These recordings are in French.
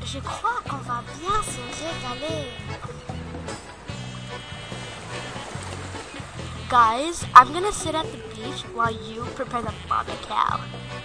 Je crois qu'on va bien se régaler. Guys, I'm gonna sit at the beach while you prepare the barbecue.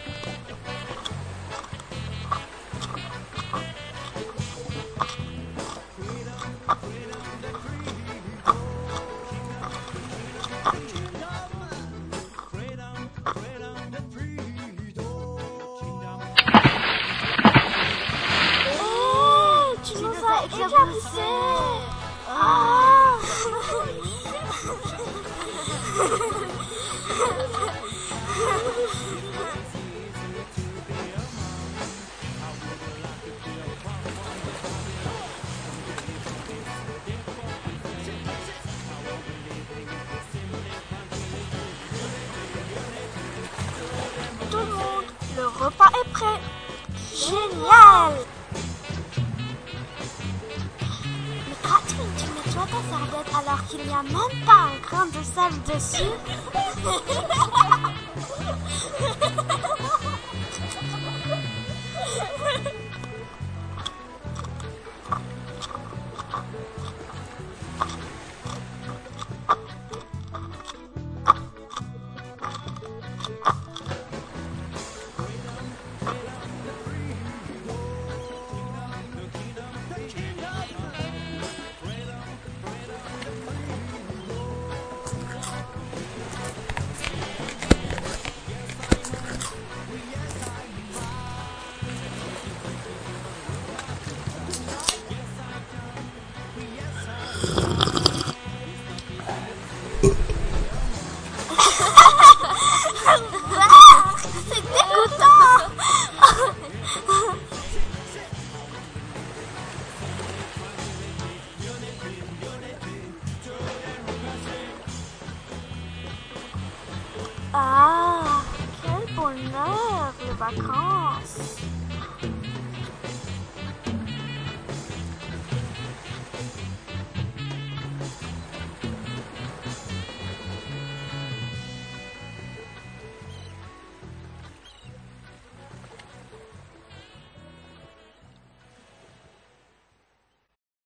Hey, tu nous as éclaboussé. Ah. Tout le monde, le repas est prêt. Génial! Mais Catherine, tu nettoies ta serviette alors qu'il n'y a même pas un grain de sel dessus? C'est dégoûtant! Ah, quel bonheur, les vacances!